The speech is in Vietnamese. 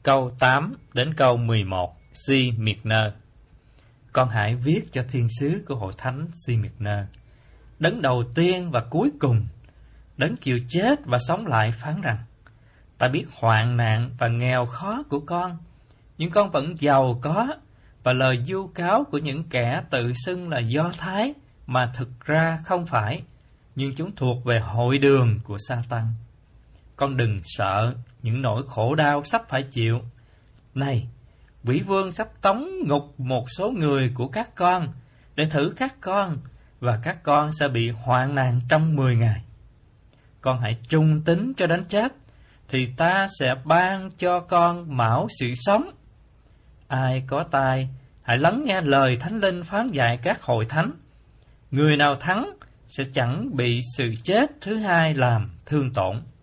câu 8 đến câu 11, Si Miệt-nơ. Con hãy viết cho thiên sứ của hội thánh Si Miệt-nơ, đấng đầu tiên và cuối cùng, đấng chịu chết và sống lại phán rằng: Ta biết hoạn nạn và nghèo khó của con, nhưng con vẫn giàu có, và lời vu cáo của những kẻ tự xưng là Do Thái mà thực ra không phải, nhưng chúng thuộc về hội đường của Sa-tan. Con đừng sợ những nỗi khổ đau sắp phải chịu. Này, vĩ vương sắp tống ngục một số người của các con để thử các con, và các con sẽ bị hoạn nạn trong 10 ngày. Con hãy trung tín cho đến chết, thì ta sẽ ban cho con mão sự sống. Ai có tai, hãy lắng nghe lời Thánh Linh phán dạy các hội thánh. Người nào thắng sẽ chẳng bị sự chết thứ hai làm thương tổn.